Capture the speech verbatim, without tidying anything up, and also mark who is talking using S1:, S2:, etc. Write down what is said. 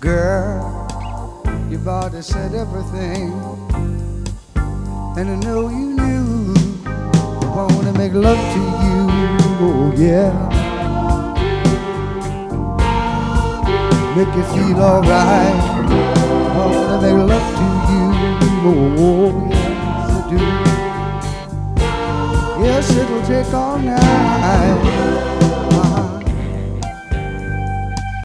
S1: Girl, your body said everything, and I know you knew I wanna make love to you, oh yeah. Make you feel alright, I wanna make love to you, oh yes I do. Yes, it'll take all night.